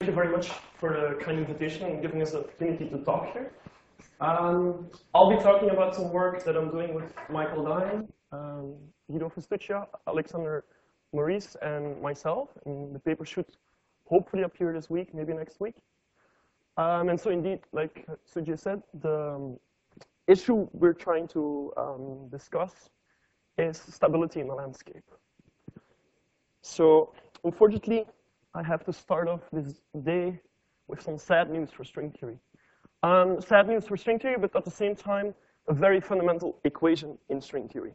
you very much for the kind invitation and giving us the opportunity to talk here. I'll be talking about some work that I'm doing with Michael Dine, Guido Festuccia, Alexander Maurice, and myself. And the paper should hopefully appear this week, maybe next week. And so indeed, like Suji said, the issue we're trying to discuss is stability in the landscape. So unfortunately, I have to start off this day with some sad news for string theory. Sad news for string theory, but at the same time, a very fundamental equation in string theory.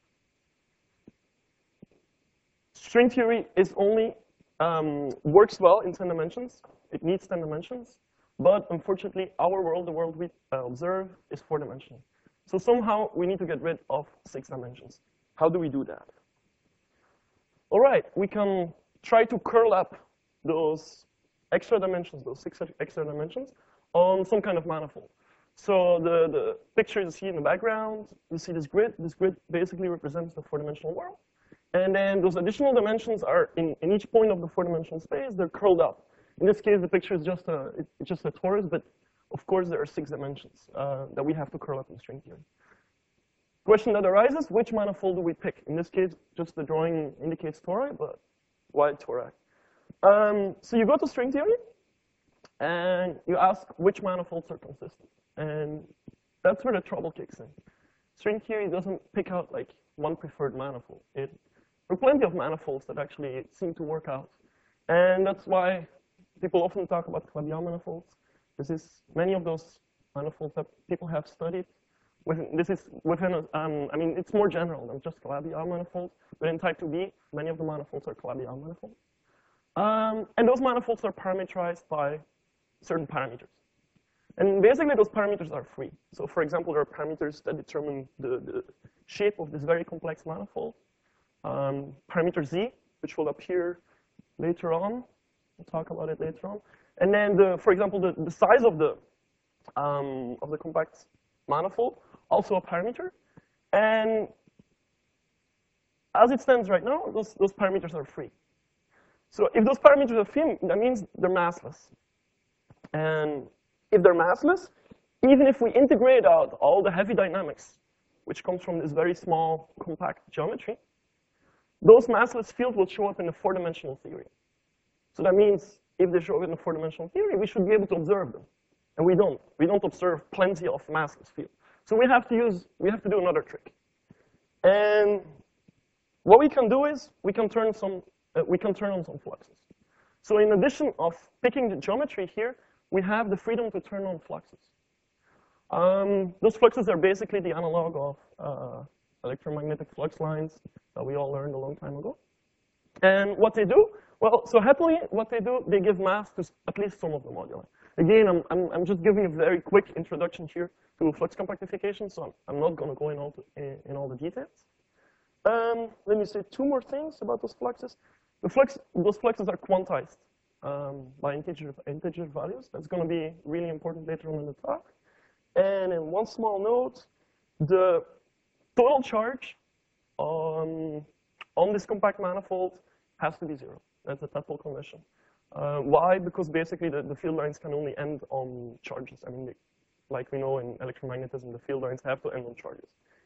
String theory is only works well in 10 dimensions. It needs 10 dimensions. But unfortunately, our world, the world we observe, is 4-dimensional. So somehow, we need to get rid of 6 dimensions. How do we do that? All right, we can try to curl up those extra dimensions, those 6 extra dimensions, on some kind of manifold. So the picture you see in the background, you see this grid. This grid basically represents the 4-dimensional world. And then those additional dimensions are in each point of the 4-dimensional space, they're curled up. In this case, the picture is just a torus, but of course there are 6 dimensions that we have to curl up in string theory. Question that arises, which manifold do we pick? In this case, just the drawing indicates tori, but why tori? So you go to string theory, and you ask which manifolds are consistent. And that's where the trouble kicks in. String theory doesn't pick out like one preferred manifold. There are plenty of manifolds that actually seem to work out. And that's why people often talk about Calabi-Yau manifolds. Many of those manifolds that people have studied. I mean, it's more general than just Calabi-Yau manifolds. But in type 2B, many of the manifolds are Calabi-Yau manifolds. And those manifolds are parameterized by certain parameters. And basically, those parameters are free. So for example, there are parameters that determine the shape of this very complex manifold. Parameter z, which will appear later on. We'll talk about it later on. And then, for example, the size of the compact manifold, also a parameter. And as it stands right now, those parameters are free. So if those parameters are free, that means they're massless. And if they're massless, even if we integrate out all the heavy dynamics, which comes from this very small, compact geometry, those massless fields will show up in the 4-dimensional theory. So that means if they show up in the 4-dimensional theory, we should be able to observe them. And we don't. We don't observe plenty of massless fields. So we have to do another trick. And what we can do is we can turn on some fluxes. So in addition of picking the geometry here, we have the freedom to turn on fluxes. Those fluxes are basically the analog of electromagnetic flux lines that we all learned a long time ago. And what they do, well, so happily, what they do, they give mass to at least some of the moduli. Again, I'm just giving a very quick introduction here to flux compactification, so I'm not going to go in all the details. Let me say 2 more things about those fluxes. Those fluxes are quantized by integer values. That's going to be really important later on in the talk. And in one small note, the total charge on this compact manifold has to be 0. That's a TEPL condition. Why? Because basically the field lines can only end on charges. I mean, like we know in electromagnetism, the field lines have to end on charges.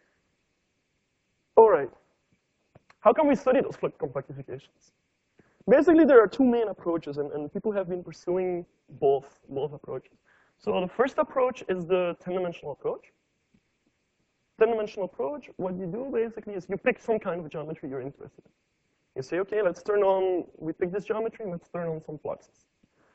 All right. How can we study those flux compactifications? Basically, there are 2 main approaches, and people have been pursuing both approaches. So the first approach is the 10-dimensional approach. 10-dimensional approach, what you do basically is you pick some kind of geometry you're interested in. You say, okay, we pick this geometry, and let's turn on some fluxes.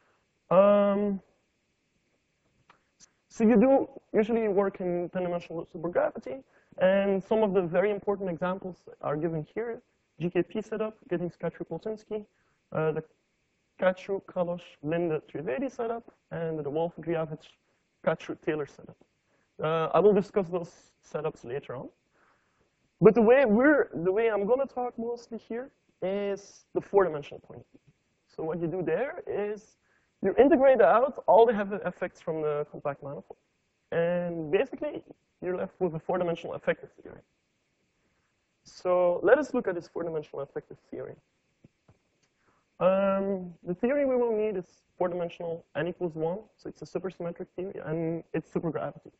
So you do usually work in 10-dimensional supergravity, and some of the very important examples are given here. GKP setup, getting Skachru-Polsinski, the Kachru-Kalosh-Linde-Trivedi setup, and the Wolf-Driavich-Kachru-Taylor setup. I will discuss those setups later on. But the way I'm going to talk mostly here is the 4-dimensional point. So what you do there is you integrate out all the heavy effects from the compact manifold. And basically, you're left with a 4-dimensional effective theory. So let us look at this 4-dimensional effective theory. The theory we will need is four-dimensional n equals 1, so it's a supersymmetric theory, and it's supergravity.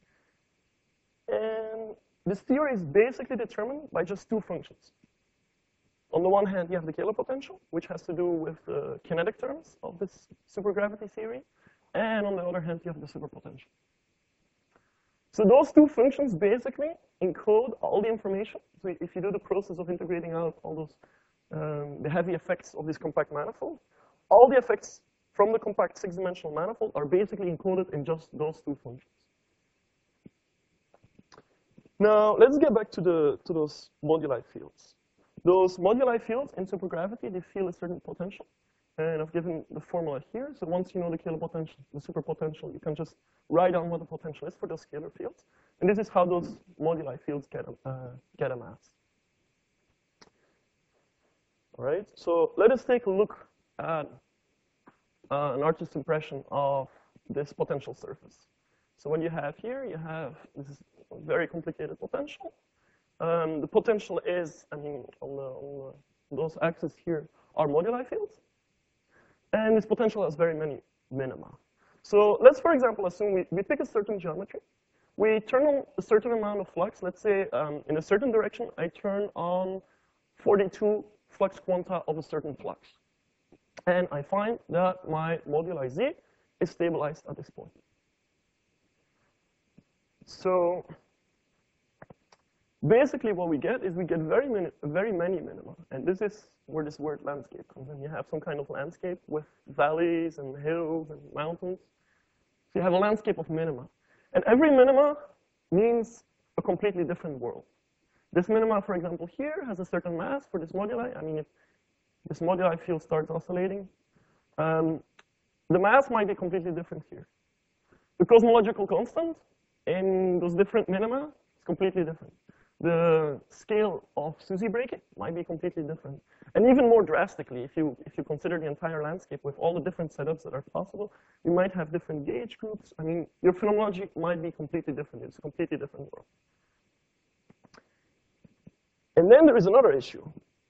And this theory is basically determined by just two functions. On the one hand, you have the Kähler potential, which has to do with the kinetic terms of this supergravity theory. And on the other hand, you have the superpotential. So those two functions basically encode all the information. So if you do the process of integrating out all those, the heavy effects of this compact manifold, all the effects from the compact six-dimensional manifold are basically encoded in just those two functions. Now, let's get back to those moduli fields. Those moduli fields in supergravity, they feel a certain potential. And I've given the formula here. So once you know the Kähler potential, the superpotential, you can just write down what the potential is for those scalar fields. And this is how those moduli fields get a mass. All right, so let us take a look at an artist's impression of this potential surface. So what you have here, you have this is a very complicated potential. The potential is, I mean, on those axes here are moduli fields. And this potential has very many minima. So let's, for example, assume we pick a certain geometry. We turn on a certain amount of flux. Let's say in a certain direction, I turn on 42 flux quanta of a certain flux. And I find that my moduli Z is stabilized at this point. So basically what we get is we get very many minima. And this is where this word landscape comes in. You have some kind of landscape with valleys and hills and mountains. So you have a landscape of minima. And every minima means a completely different world. This minima, for example, here has a certain mass for this moduli. I mean, if this moduli field starts oscillating, the mass might be completely different here. The cosmological constant in those different minima is completely different. The scale of SUSY breaking might be completely different. And even more drastically, if you consider the entire landscape with all the different setups that are possible, you might have different gauge groups. I mean, your phenomenology might be completely different. It's a completely different world. And then there is another issue.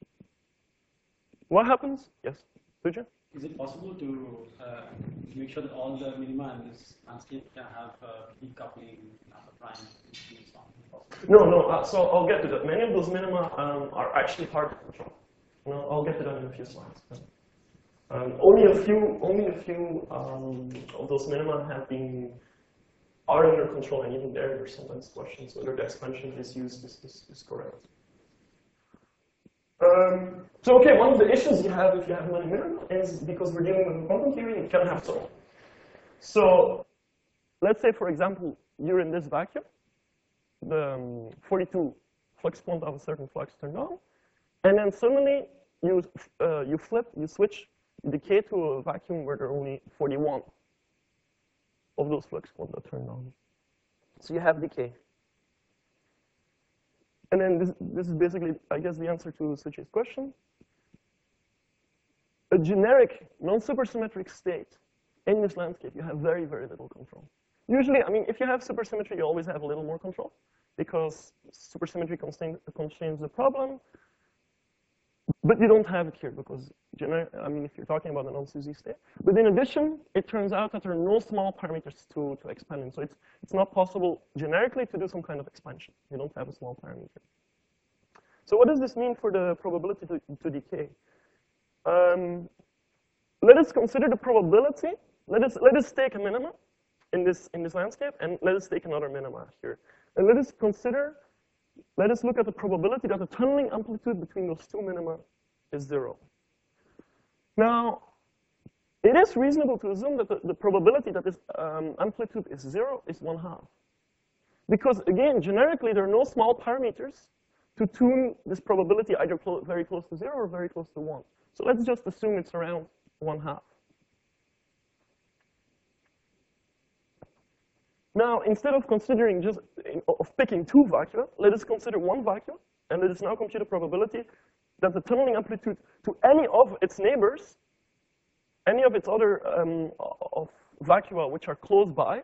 What happens? Yes, Sujin? Is it possible to make sure that all the minima in this landscape can have decoupling as a prime? No. So I'll get to that. Many of those minima are actually hard to control. No, I'll get to that in a few slides. Only a few of those minima have been are under control, and even there's sometimes questions whether the expansion is used is correct. So okay, one of the issues you have if you have many minima is because we're dealing with a quantum theory, you can have so. So let's say, for example, you're in this vacuum. The 42 flux quanta of a certain flux turned on, and then suddenly you switch, you decay to a vacuum where there are only 41 of those flux quanta turned on. So you have decay. And then this is basically, I guess, the answer to Suchi's question. A generic, non-supersymmetric state in this landscape, you have very, very little control. Usually, I mean, if you have supersymmetry, you always have a little more control because supersymmetry constrains the problem. But you don't have it here because, I mean, if you're talking about a non-SUSY state. But in addition, it turns out that there are no small parameters to expand in. So it's not possible generically to do some kind of expansion. You don't have a small parameter. So what does this mean for the probability to decay? Let us consider the probability. Let us take a minima in this landscape, and let us take another minima here. And let us look at the probability that the tunneling amplitude between those two minima is 0. Now, it is reasonable to assume that the probability that this amplitude is 0 is 1/2. Because again, generically, there are no small parameters to tune this probability either very close to 0 or very close to 1. So let's just assume it's around 1/2. Now, instead of considering picking two vacua, let us consider one vacuum, and let us now compute a probability that the tunneling amplitude to any of its neighbors, any of its other of vacua which are close by,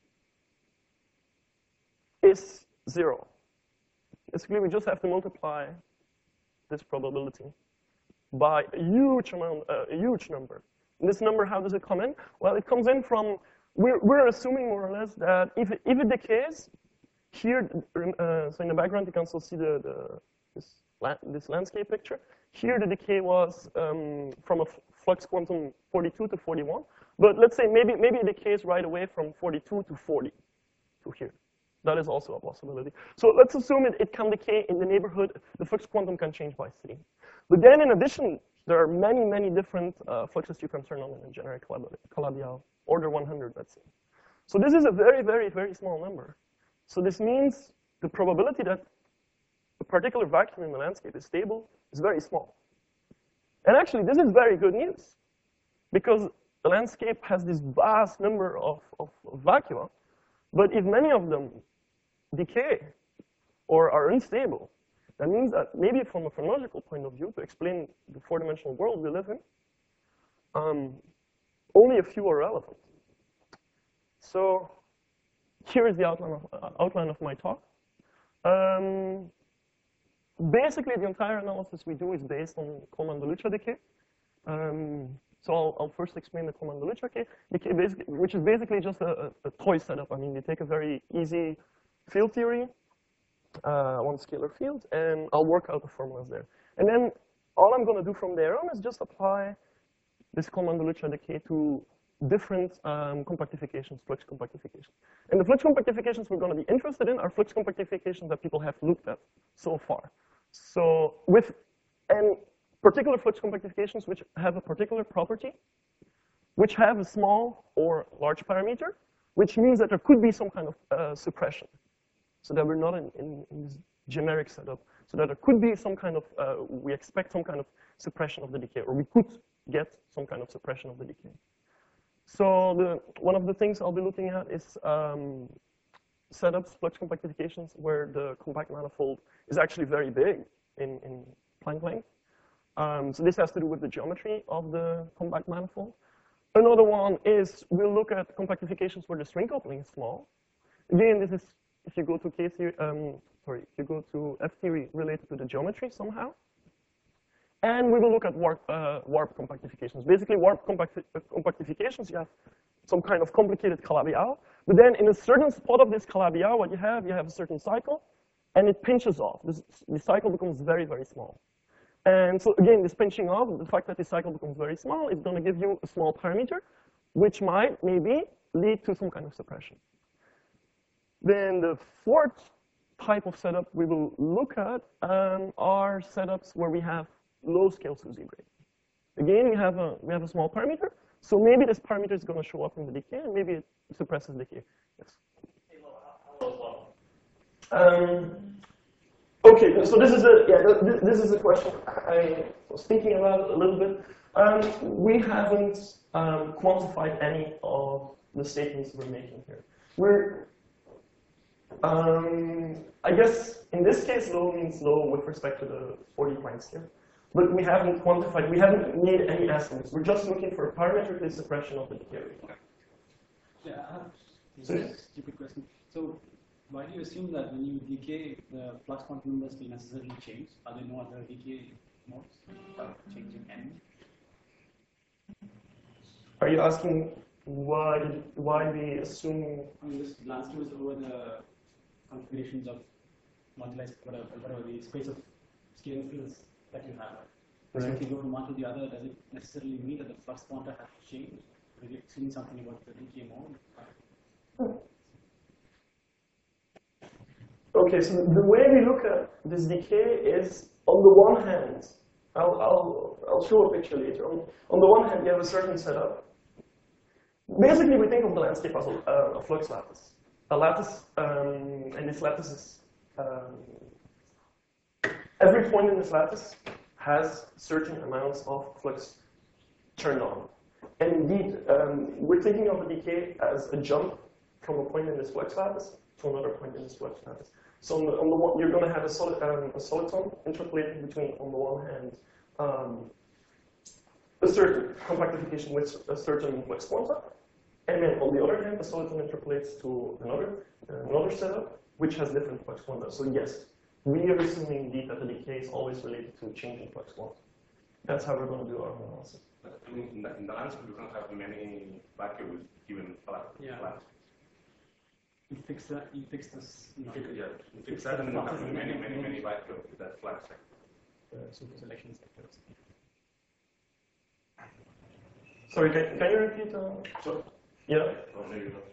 is 0. Basically, we just have to multiply this probability by a huge amount, a huge number. And this number, how does it come in? Well, it comes in from, we're assuming more or less that if it decays, here, so in the background, you can still see this landscape picture. Here, the decay was from a flux quantum 42 to 41. But let's say maybe it decays right away from 42 to 40 to here. That is also a possibility. So let's assume it can decay in the neighborhood. The flux quantum can change by C. But then in addition, there are many, many different fluxes you can turn on in a generic Calabi-Yau, order 100, let's say. So this is a very, very, very small number. So this means the probability that a particular vacuum in the landscape is stable is very small. And actually, this is very good news, because the landscape has this vast number of vacua, but if many of them decay or are unstable, that means that maybe from a phenomenological point of view, to explain the four-dimensional world we live in, only a few are relevant. So here is the outline of my talk. Basically, the entire analysis we do is based on Coleman-de-Lucia decay. So I'll first explain the Coleman-de-Lucia decay, which is basically just a toy setup. I mean, you take a very easy field theory, one scalar field, and I'll work out the formulas there. And then all I'm going to do from there on is just apply this Coleman-de-Lucia decay to different compactifications, flux compactifications. And the flux compactifications we're going to be interested in are flux compactifications that people have looked at so far. So particular flux compactifications which have a particular property, which have a small or large parameter, which means that there could be some kind of suppression. So that we're not in this generic setup. So that there could be some kind of, we expect some kind of suppression of the decay, or we could get some kind of suppression of the decay. So one of the things I'll be looking at is setups, flux compactifications, where the compact manifold is actually very big in Planck length. So this has to do with the geometry of the compact manifold. Another one is we'll look at compactifications where the string coupling is small. Again, this is if you go to K theory, if you go to F theory related to the geometry somehow. And we will look at warp compactifications. Basically, warp compactifications, you have some kind of complicated Calabi-Yau. But then in a certain spot of this Calabi-Yau, what you have a certain cycle, and it pinches off. The cycle becomes very, very small. And so again, this pinching off, the fact that the cycle becomes very small, is going to give you a small parameter, which might maybe lead to some kind of suppression. Then the fourth type of setup we will look at are setups where we have low-scale SUSY break. Again, we have a small parameter, so maybe this parameter is going to show up in the decay, and maybe it suppresses decay. Yes. Okay, so this is a question I was thinking about a little bit. We haven't quantified any of the statements we're making here. I guess in this case, low means low with respect to the 40 Planck scale. But we haven't quantified, we haven't made any estimates. We're just looking for a parametrically suppression of the decay rate. Yeah, I have a stupid question. So why do you assume that when you decay, the flux quantum numbers will necessarily change? Are there no other decay modes changing any? Are you asking why we assume? I mean, just glance through over the configurations of moduli, whatever the space of scalar fields that you have. Right. So if you go from one to the other, does it necessarily mean that the flux quanta has to change? Are you assuming something about the decay mode? Okay, so the way we look at this decay is, on the one hand, I'll show a picture later. On the one hand, you have a certain setup. Basically, we think of the landscape as a flux lattice. A lattice, and this lattice is, every point in this lattice has certain amounts of flux turned on. And indeed, we're thinking of a decay as a jump from a point in this flux lattice to another point in this flux lattice. So on the one, you're going to have a soliton interpolating between, on the one hand, a certain compactification with a certain flux quanta, and then on the other hand, the soliton interpolates to another setup which has different flux quanta. So yes, we are assuming indeed that the decay is always related to changing flux quanta. That's how we're going to do our analysis. I mean, in the landscape, you can have many vacuums given flat. Yeah. Flat. You fix that. You fix this. You know, Yeah, you fix that, and you have many vacuums with that flat sector. super selection sectors. Sorry, can you repeat? So, Yeah. or maybe not.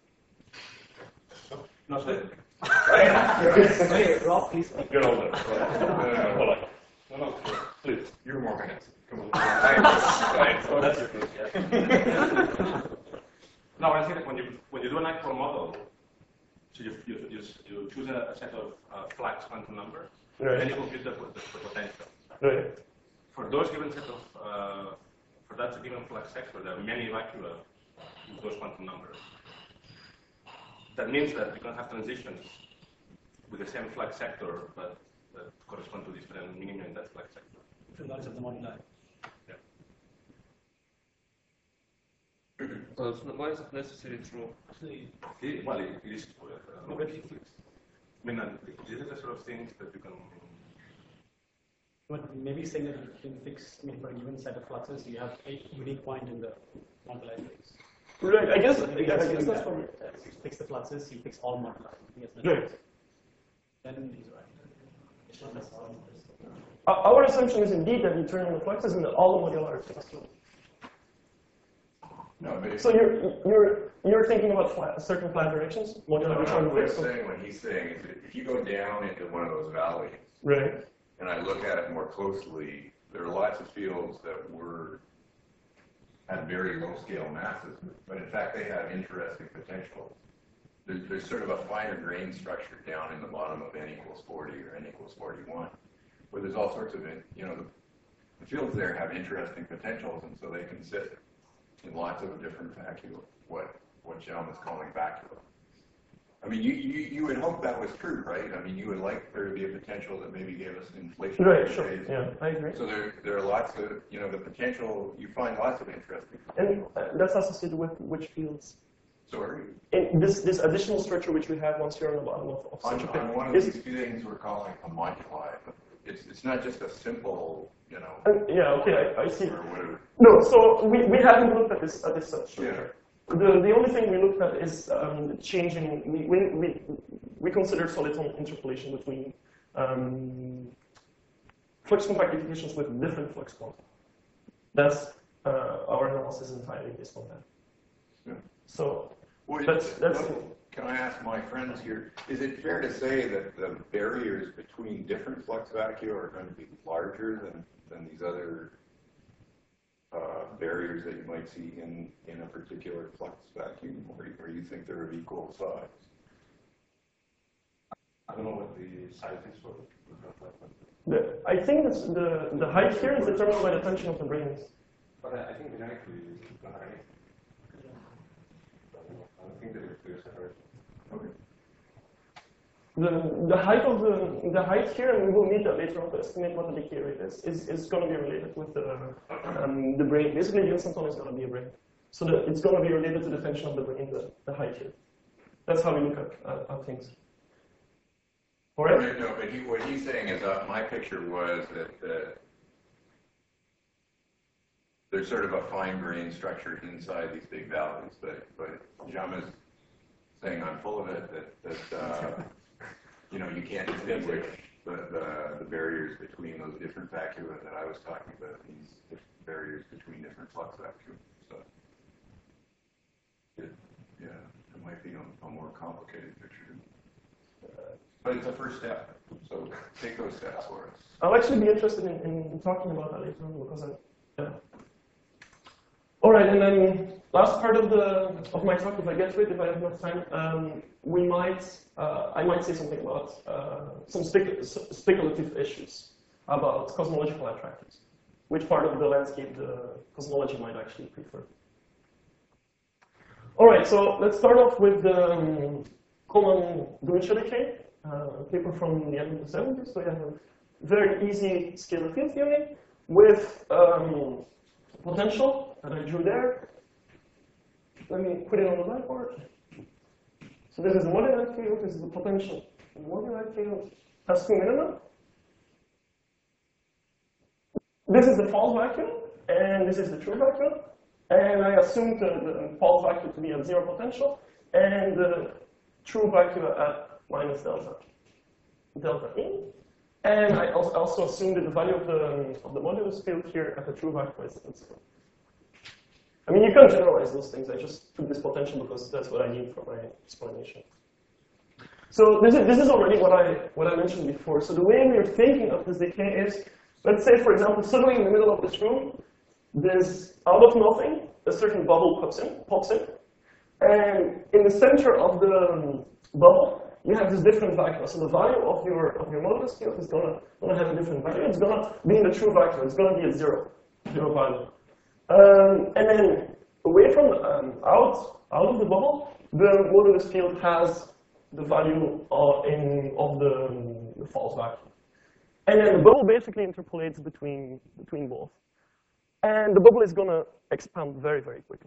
No, sorry. Okay, Rob, please. You're older. No, please. You're more handsome. Come on. Right. So that's your good. Yeah. No, I think that when you do an actual model, so you choose a set of flags quantum numbers, Right. then you compute the potential. Right. For those given set of for that given flag sector, there are many vacua with those quantum numbers. That means that you can have transitions with the same flag sector, but that correspond to different minima in that flag sector. Regardless of the moduli. Yeah. So why is it necessary true? Actually, Well, it is. no, but if you- I mean, this is the sort of things that you can. but maybe saying that you can fix, I mean, for a given set of fluxes, you have a unique point in the moduli space. Right. I guess So maybe that's that's what. you fix the fluxes, you fix all moduli. Yes, Right. then he's right. It's not necessarily. Our assumption is indeed that you turn on the fluxes and that all the moduli are fixed. No, but So you're thinking about certain flat directions, moduli which are what I'm fixed. saying, what he's saying is that if you go down into one of those valleys, Right. and I look at it more closely, there are lots of fields that had very low scale masses, but in fact they have interesting potential. There's sort of a finer grain structure down in the bottom of n equals 40 or n equals 41, where there's all sorts of, the fields there have interesting potentials, and so they can sit in lots of different vacua, what John was calling vacua. I mean, you would hope that was true, right? I mean, you would like there to be a potential that maybe gave us inflation. Right. Sure. Yeah, I agree. So there are lots of, the potential, you find lots of interesting And potential. that's associated with which fields? So are you, In this additional structure which we have once you're on the bottom of such a pit. on one of is- these things we're calling a moduli, it's not just a simple, yeah. Okay. I see. or whatever. No. So we haven't looked at this substructure. The only thing we looked at is changing. We consider soliton interpolation between flux compactifications with different flux quanta. That's our analysis entirely based on that. Yeah. So Well, that's can I ask my friends here, is it fair to say that the barriers between different flux vacua are going to be larger than these other barriers that you might see in a particular flux vacuum, or you think they're of equal size? I don't know what the size is for I think the height here is determined by the tension of the brains. but I think genetically it's not anything. I don't think there's a separation. Okay. The height here, and we will need that later on to estimate what the decay rate is going to be related with the brain. Basically, the instanton is going to be a brain, so it's going to be related to the tension of the brain, the height here. That's how we look at things. All right. No, but what he's saying is, my picture was that there's sort of a fine-grained structure inside these big valleys, but Jama's saying I'm full of it, that you can't distinguish the barriers between those different vacua that I was talking about, these barriers between different flux vacua. So, it might be a more complicated picture. But it's a first step, so take those steps for us. I'll actually be interested in talking about that later on because yeah. All right, and then last part of my talk, if I get to it, if I have enough time, I might say something about some speculative issues about cosmological attractors. Which part of the landscape the cosmology might actually prefer. All right, so let's start off with the Coleman-Gumicha decay, a paper from the end of the 70s. So you have a very easy scalar field theory with potential that I drew there. Let me put it on the blackboard. So this is the moduli field, this is the potential. The moduli field has two minima. this is the false vacuum, and this is the true vacuum. And I assumed the false vacuum to be at 0 potential, and the true vacuum at minus delta E. And I also assumed that the value of the modulus field here at the true vacuum is 0. I mean, you can generalize those things. I just took this potential because that's what I need for my explanation. So this is already what I mentioned before. So the way we're thinking of this decay is, let's say, for example, suddenly in the middle of this room, there's out of nothing a certain bubble pops in, and in the center of the bubble, you have this different vacuum. So the value of your modulus field is gonna have a different value. It's gonna be in the true vacuum. It's gonna be at zero value. And then away from out of the bubble, the modulus field has the value of the false vacuum. And then the bubble basically interpolates between both. And the bubble is going to expand very, very quickly.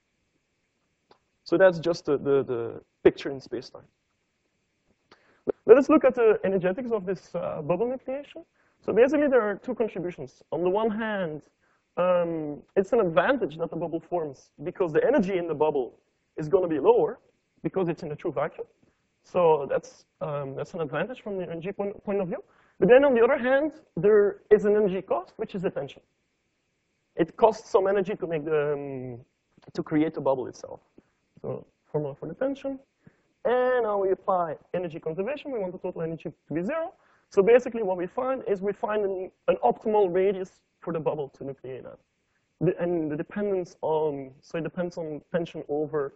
So that's just the picture in space-time. Let us look at the energetics of this bubble nucleation. So basically, there are two contributions. On the one hand, it's an advantage that the bubble forms because the energy in the bubble is going to be lower because it's in a true vacuum. So that's an advantage from the energy point of view. But then on the other hand, there is an energy cost, which is the tension. It costs some energy to make to create the bubble itself. So formula for the tension. And now we apply energy conservation. We want the total energy to be 0. So basically what we find is we find an optimal radius for the bubble to nucleate at. And the dependence on, so it depends on tension over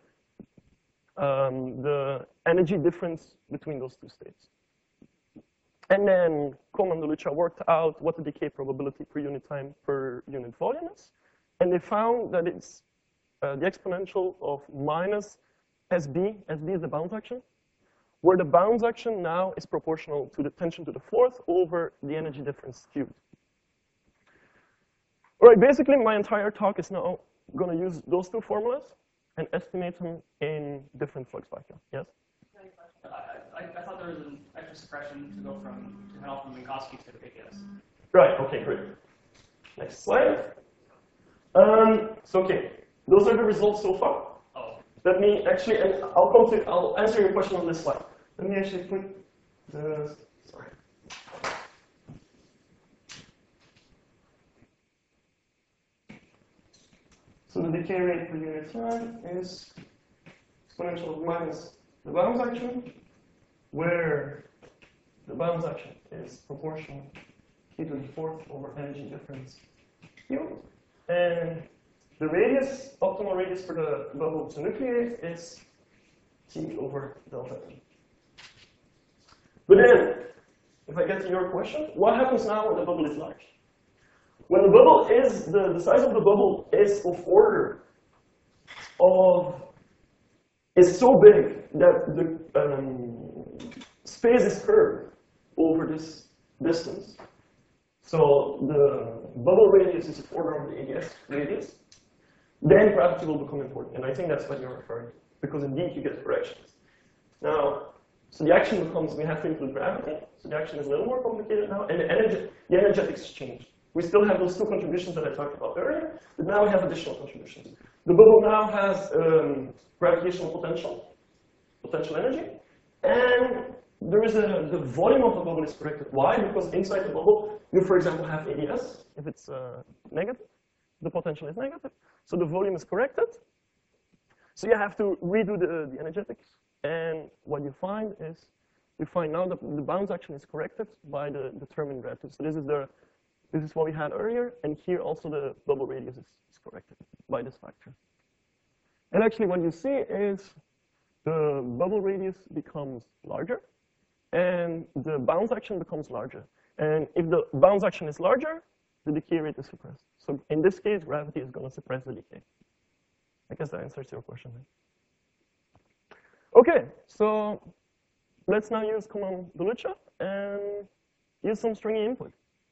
the energy difference between those two states. And then Coleman and DeLucia worked out what the decay probability per unit time per unit volume is. And they found that it's the exponential of minus SB. SB is the bounce action, where the bounce action now is proportional to the tension to the fourth over the energy difference cubed. All right, basically my entire talk is now going to use those two formulas and estimate them in different flux vacua. Yes? I thought there was an extra suppression to go from to head off from Minkowski to AKS. Right, okay, great. Next slide. So okay, those are the results so far. Oh. Let me actually, and I'll answer your question on this slide. Let me actually put the, sorry. So the decay rate per unit time is exponential of minus the bounce action, where the bounce action is proportional to the fourth over energy difference Q. And the radius, optimal radius for the bubble to nucleate is T over delta T. But then, if I get to your question, what happens now when the bubble is large? When the bubble is, the size of the bubble is of order is so big that the space is curved over this distance. So the bubble radius is of order of the ADS radius. Then gravity will become important, and I think that's what you're referring to, because indeed you get corrections. Now, so the action becomes, we have to include gravity, so the action is a little more complicated now, and the energetics change. We still have those two contributions that I talked about earlier, but now we have additional contributions. The bubble now has gravitational potential energy, and there is the volume of the bubble is corrected. Why? Because inside the bubble, you, for example, have ADS. If it's negative, the potential is negative, so the volume is corrected. So you have to redo the energetics, and what you find is, you find now that the bounce action is corrected by the term in red. So this is what we had earlier, and here also the bubble radius is corrected by this factor. And actually what you see is the bubble radius becomes larger, and the bounce action becomes larger. And if the bounce action is larger, the decay rate is suppressed. So in this case, gravity is going to suppress the decay. I guess that answers your question. Okay, so let's now use Coleman-DeLucia and use some stringy input.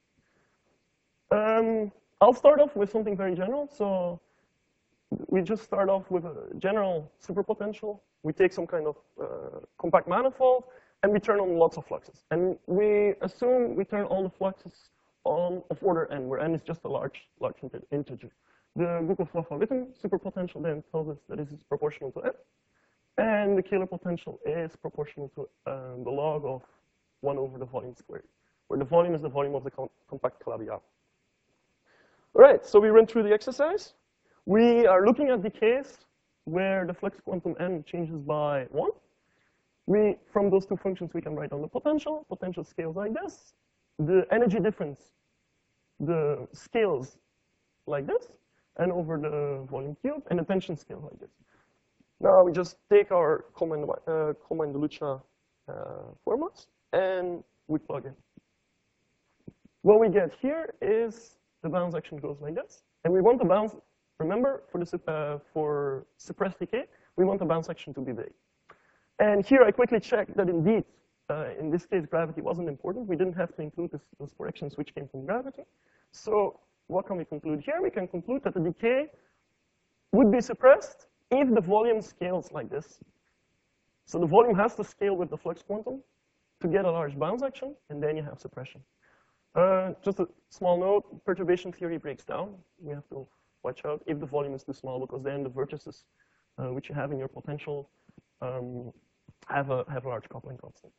I'll start off with something very general. So we just start off with a general superpotential. We take some kind of compact manifold, and we turn on lots of fluxes. And we assume we turn all the fluxes of order n, where n is just a large integer. The Gukov-Laffer-Witten superpotential then tells us that this is proportional to n, and the Kähler potential is proportional to the log of 1 over the volume squared, where the volume is the volume of the compact Calabi-Yau. All right, so we ran through the exercise. We are looking at the case where the flux quantum n changes by 1. From those two functions, we can write down the potential. Potential scales like this. The energy difference, the scales like this, and over the volume cube, and the tension scales like this. Now we just take our Kollmann-DeLucia formats, and we plug in. What we get here is the bounce action goes like this. And we want the bounce, remember, for suppressed decay, we want the bounce action to be big. And here I quickly checked that indeed, in this case, gravity wasn't important. We didn't have to include those corrections which came from gravity. So what can we conclude here? We can conclude that the decay would be suppressed if the volume scales like this. So the volume has to scale with the flux quantum to get a large bounce action, and then you have suppression. Just a small note, perturbation theory breaks down. We have to watch out if the volume is too small, because then the vertices which you have in your potential have a large coupling constant.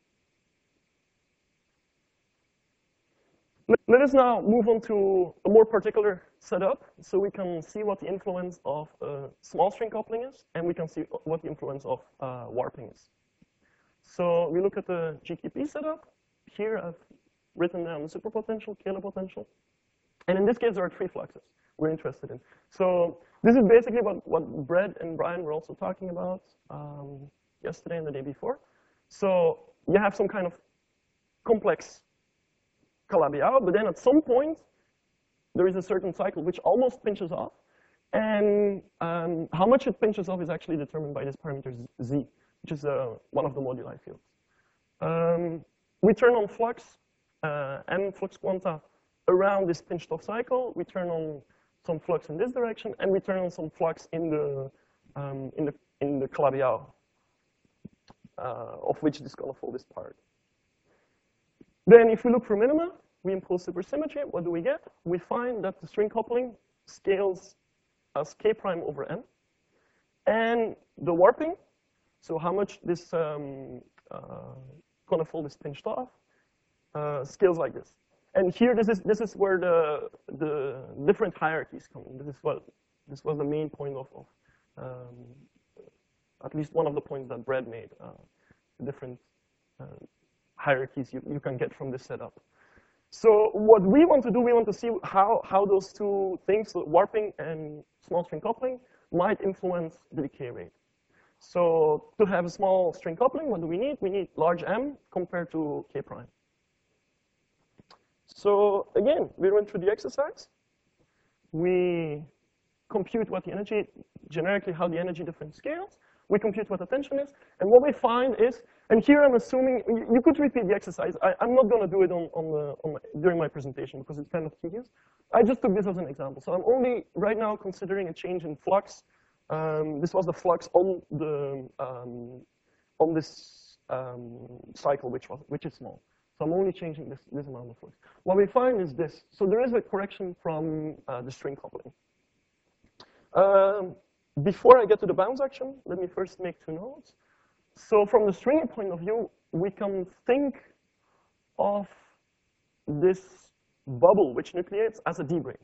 Let us now move on to a more particular setup, so we can see what the influence of small string coupling is, and we can see what the influence of warping is. So we look at the GKP setup. Here I've written down the superpotential, Kähler potential. And in this case, there are 3 fluxes we're interested in. So this is basically what Brett and Brian were also talking about yesterday and the day before. So you have some kind of complex Calabi-Yau, but then at some point, there is a certain cycle which almost pinches off. And how much it pinches off is actually determined by this parameter z, which is one of the moduli fields. We turn on flux, m flux quanta around this pinched off cycle. We turn on some flux in this direction, and we turn on some flux in the Calabi-Yau, of which this conifold is part. Then if we look for minima, we impose supersymmetry. What do we get? We find that the string coupling scales as k prime over n. And the warping, so how much this conifold is pinched off, scales like this. And here, this is where the different hierarchies come in. This was the main point of at least one of the points that Brad made. The different hierarchies you can get from this setup. So what we want to do, we want to see how those two things, so warping and small string coupling, might influence the decay rate. So to have a small string coupling, what do we need? We need large m compared to k prime. So again, we went through the exercise. We compute what the energy, generically how the energy difference scales. We compute what the tension is. And what we find is, and here I'm assuming, you could repeat the exercise. I'm not going to do it during my presentation because it's kind of tedious. I just took this as an example. So I'm only right now considering a change in flux. This was the flux on this cycle, which is small. So I'm only changing this amount of flux. What we find is this. So there is a correction from the string coupling. Before I get to the bounce action, let me first make 2 notes. So from the stringy point of view, we can think of this bubble which nucleates as a D-brane.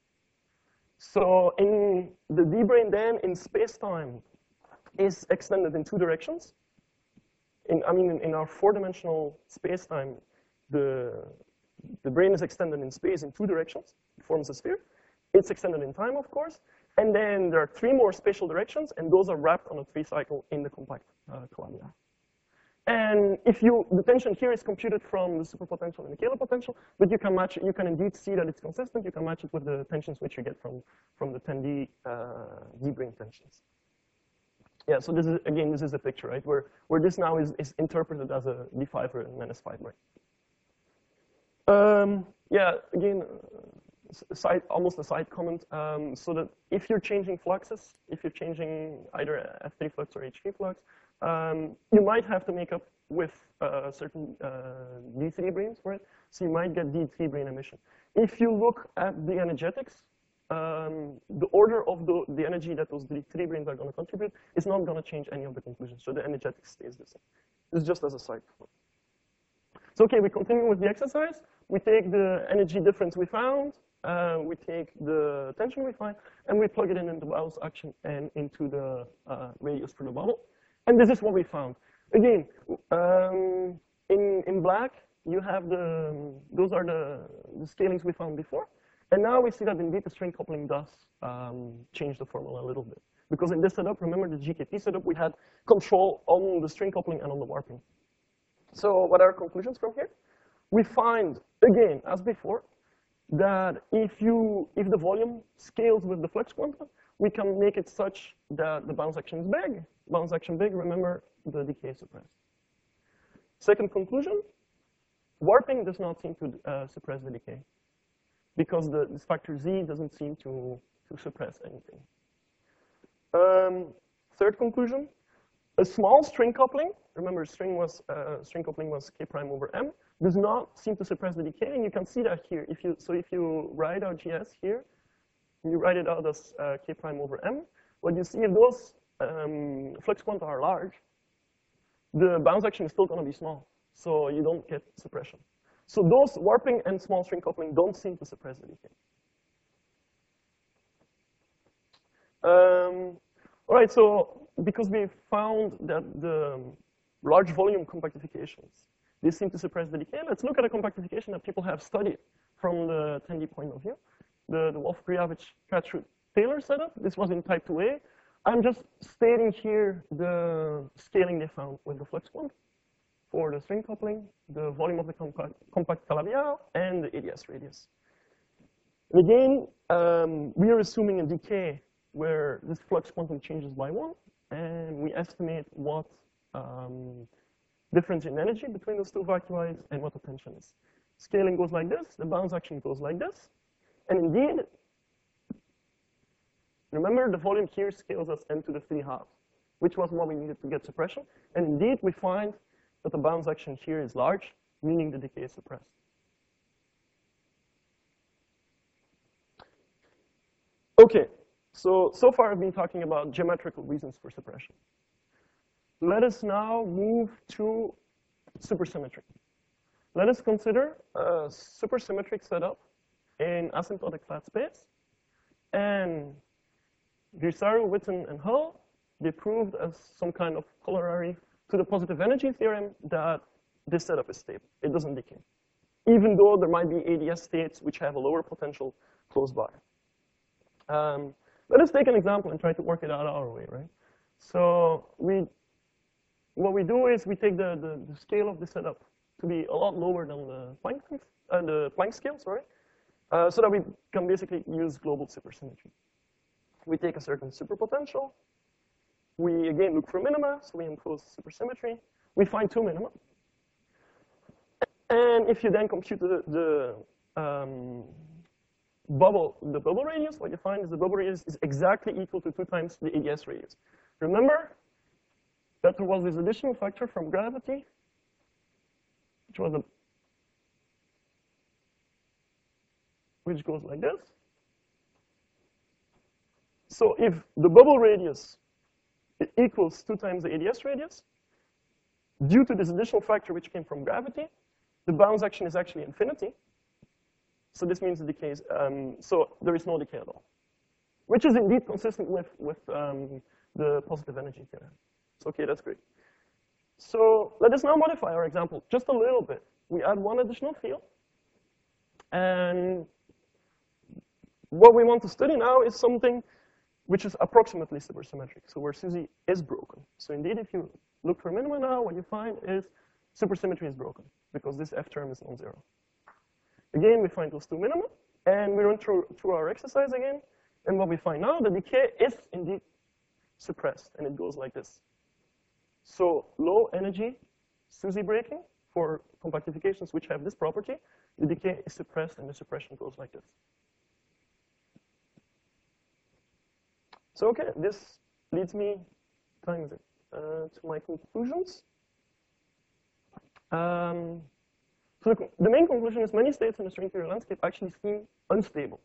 So in the D-brane then, in space-time, is extended in 2 directions. In our 4-dimensional space-time, the brane is extended in space in 2 directions. It forms a sphere. It's extended in time, of course. And then there are 3 more spatial directions, and those are wrapped on a 3-cycle in the compact Calabi-Yau. And the tension here is computed from the superpotential and the Kähler potential, but you can match it. You can indeed see that it's consistent. You can match it with the tensions which you get from the 10D D-brane tensions. Yeah, so this is a picture, right, where this now is interpreted as a D5 or an NS5 brane. Yeah, again, almost a side comment, so that if you're changing fluxes, if you're changing either F3 flux or H3 flux, you might have to make up with certain D3 branes for it, so you might get D3 brane emission. If you look at the energetics, the order of the energy that those D3 branes are going to contribute is not going to change any of the conclusions, so the energetics stays the same. This is just as a side comment. So okay, we continue with the exercise. We take the energy difference we found, we take the tension we find, and we plug it in the Bowles action and into the radius for the bubble. And this is what we found. Again, in black, you have those are the scalings we found before. And now we see that indeed the string coupling does change the formula a little bit. Because in this setup, remember the GKT setup, we had control on the string coupling and on the warping. So what are our conclusions from here? We find, again, as before, that if the volume scales with the flux quantum, we can make it such that the bounce action is big. Bounce action big, remember, the decay is suppressed. Second conclusion, warping does not seem to suppress the decay, because this factor Z doesn't seem to suppress anything. Third conclusion, a small string coupling, remember string coupling was K prime over M, does not seem to suppress the decay, and you can see that here. If you write out GS here, you write it out as K prime over M, what you see, if those flux quanta are large, the bounce action is still going to be small, so you don't get suppression. So those warping and small string coupling don't seem to suppress the decay. All right, so because we found that the large volume compactifications, they seem to suppress the decay, let's look at a compactification that people have studied from the 10D point of view, the Wolff-Kriavich-Katrud-Taylor setup. This was in type 2A. I'm just stating here the scaling they found with the flux quant for the string coupling, the volume of the compact Calabi-Yau, and the ADS radius. And again, we are assuming a decay where this flux quantum changes by 1, and we estimate what difference in energy between those two vacui and what the tension is. Scaling goes like this, the bounce action goes like this, and indeed, remember the volume here scales as n to the 3/2, which was what we needed to get suppression, and indeed we find that the bounce action here is large, meaning the decay is suppressed. Okay, so far I've been talking about geometrical reasons for suppression. Let us now move to supersymmetry. Let us consider a supersymmetric setup in asymptotic flat space. And Grisaro, Witten, and Hull, they proved as some kind of corollary to the positive energy theorem that this setup is stable. It doesn't decay, even though there might be ADS states which have a lower potential close by. Let us take an example and try to work it out our way, right? So what we do is we take the scale of the setup to be a lot lower than the Planck scale, sorry, so that we can basically use global supersymmetry. We take a certain superpotential. We again look for minima, so we impose supersymmetry. We find 2 minima. And if you then compute the bubble radius, what you find is the bubble radius is exactly equal to 2 times the ADS radius. Remember that there was this additional factor from gravity, which goes like this. So if the bubble radius equals 2 times the ADS radius, due to this additional factor which came from gravity, the bounce action is actually infinity. So this means the decay is, so there is no decay at all, which is indeed consistent with the positive energy theorem. So okay, that's great. So let us now modify our example just a little bit. We add one additional field, and what we want to study now is something which is approximately supersymmetric, so where SUSY is broken. So indeed, if you look for minima now, what you find is supersymmetry is broken, because this F term is non-zero. Again, we find those 2 minima, and we run through our exercise again, and what we find now, the decay is indeed suppressed, and it goes like this. So low energy SUSY breaking for compactifications which have this property, the decay is suppressed, and the suppression goes like this. So okay, this leads me to my conclusions. So the main conclusion is many states in the string theory landscape actually seem unstable.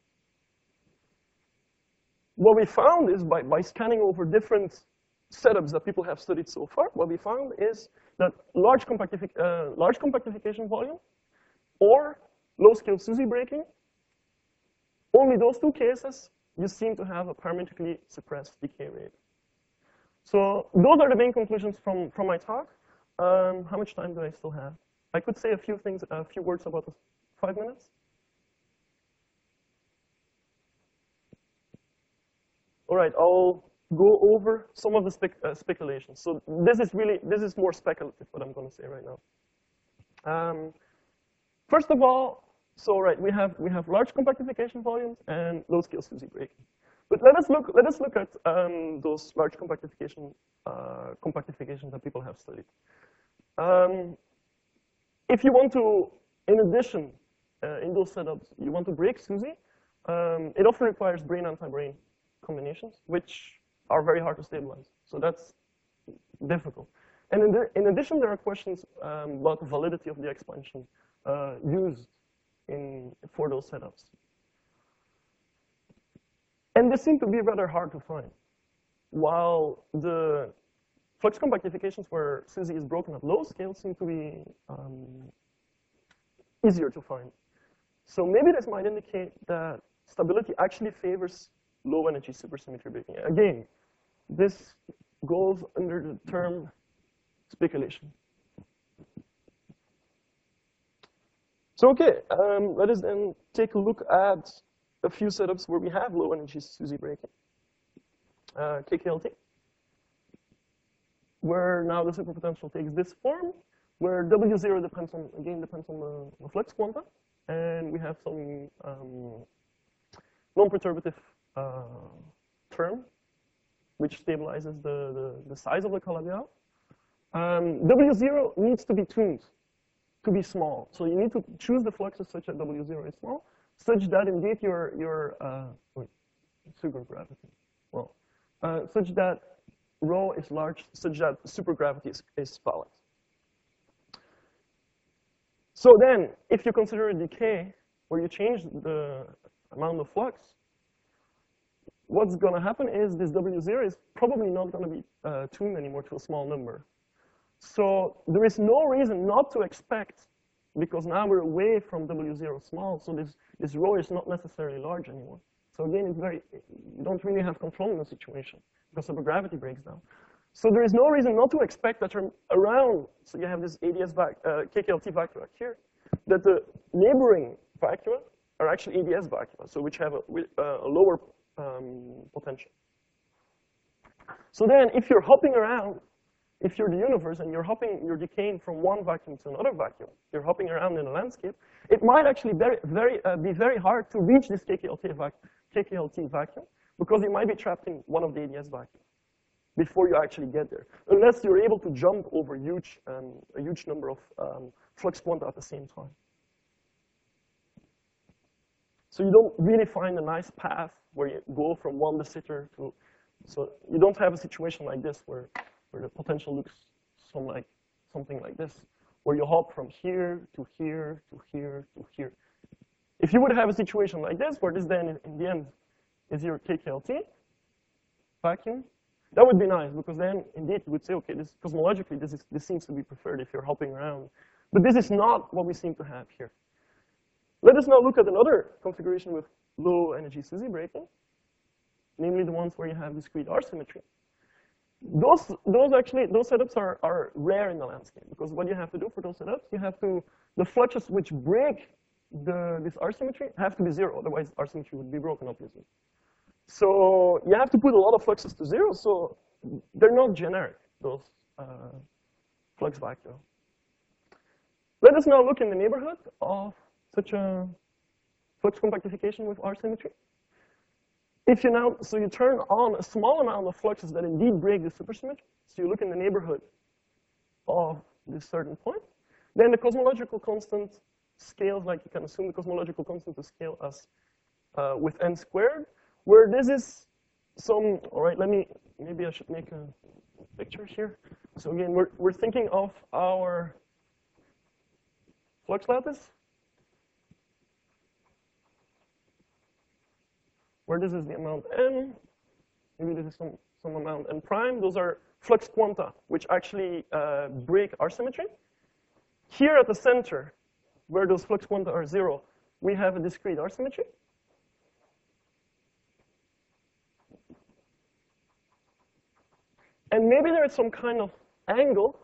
What we found is by scanning over different setups that people have studied so far, what we found is that large compactification volume or low-scale SUSY breaking, only those two cases, you seem to have a parametrically suppressed decay rate. So those are the main conclusions from my talk. How much time do I still have? I could say a few words about this. 5 minutes? All right, I'll go over some of the speculations. So this is more speculative, what I'm going to say right now. First of all, so right, we have large compactification volumes and low-scale SUSY breaking. But let us look at those large compactifications that people have studied. If you want to, in addition, in those setups, you want to break SUSY, it often requires brain-anti-brain combinations, which are very hard to stabilize. So that's difficult. And in addition, there are questions about the validity of the expansion used for those setups. And they seem to be rather hard to find. While the flux compactifications where SUSY is broken at low scale seem to be easier to find. So maybe this might indicate that stability actually favors low energy supersymmetry breaking. Again, this goes under the term speculation. So okay, let us then take a look at a few setups where we have low energy SUSY breaking. KKLT, where now the superpotential takes this form, where W0 depends on the flux quanta, and we have some non-perturbative term, which stabilizes the size of the Calabi-Yau. W0 needs to be tuned to be small. So you need to choose the fluxes such that W0 is small, such that indeed your supergravity, well, such that rho is large, such that supergravity is valid. So then, if you consider a decay where you change the amount of flux, what's going to happen is this W0 is probably not going to be tuned anymore to a small number. So there is no reason not to expect, because now we're away from W0 small, so this rho is not necessarily large anymore. So again, you don't really have control in the situation because supergravity breaks down. So there is no reason not to expect that around, so you have this ADS KKLT vacua here, that the neighboring vacua are actually ADS vacua, so which have a lower potential. So then, if you're hopping around, if you're the universe and you're decaying from one vacuum to another vacuum, you're hopping around in a landscape, it might actually be very hard to reach this KKLT vacuum because you might be trapped in one of the ADS vacuums before you actually get there, unless you're able to jump over a huge number of flux quanta at the same time. So you don't really find a nice path where you go from one de Sitter to, so you don't have a situation like this where the potential looks something like this, where you hop from here to here to here to here. If you would have a situation like this, where this then in the end is your KKLT vacuum, that would be nice, because then indeed you would say, okay, this cosmologically this seems to be preferred if you're hopping around. But this is not what we seem to have here. Let us now look at another configuration with low energy SUSY breaking, namely the ones where you have discrete R symmetry. Those setups are rare in the landscape, because what you have to do for those setups, the fluxes which break this R symmetry have to be zero, otherwise R symmetry would be broken, obviously. So you have to put a lot of fluxes to zero, so they're not generic, those flux vacua. Let us now look in the neighborhood of such a flux compactification with R symmetry. If you turn on a small amount of fluxes that indeed break the supersymmetry, so you look in the neighborhood of this certain point, then the cosmological constant scales like you can assume the cosmological constant to scale as with n squared, where this is all right, maybe I should make a picture here. So again, we're thinking of our flux lattice, where this is the amount n, maybe this is some amount n prime. Those are flux quanta, which actually break our symmetry. Here at the center, where those flux quanta are 0, we have a discrete R symmetry. And maybe there is some kind of angle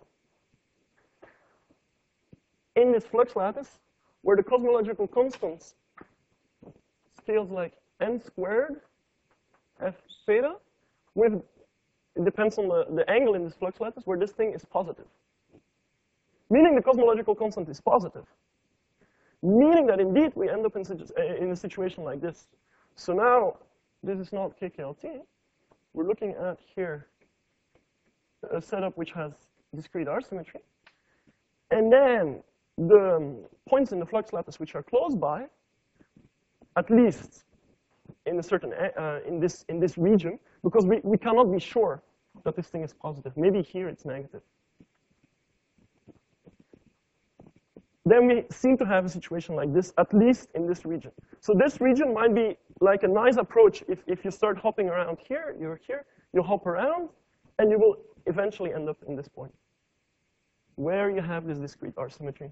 in this flux lattice where the cosmological constants scales like n squared f theta with, it depends on the angle in this flux lattice, where this thing is positive. Meaning the cosmological constant is positive. Meaning that indeed we end up in a situation like this. So now, this is not KKLT. We're looking at here a setup which has discrete R symmetry. And then the points in the flux lattice which are close by, at least in a certain in this region, because we cannot be sure that this thing is positive. Maybe here it's negative. Then we seem to have a situation like this, at least in this region. So this region might be like a nice approach. If you start hopping around here, you're here, you hop around, and you will eventually end up in this point, where you have this discrete R symmetry.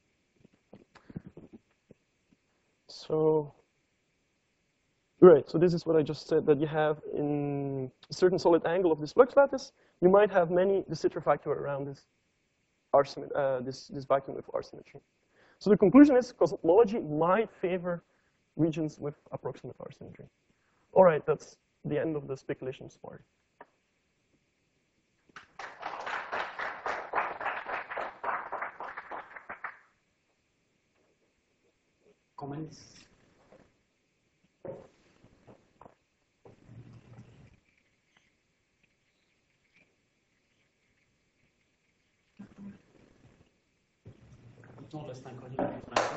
So, right, so this is what I just said, that you have in a certain solid angle of this flux lattice, you might have many de Sitter factor around this this vacuum with R symmetry. So the conclusion is cosmology might favor regions with approximate R symmetry. All right, that's the end of the speculations part. Comments? No, let's thank you.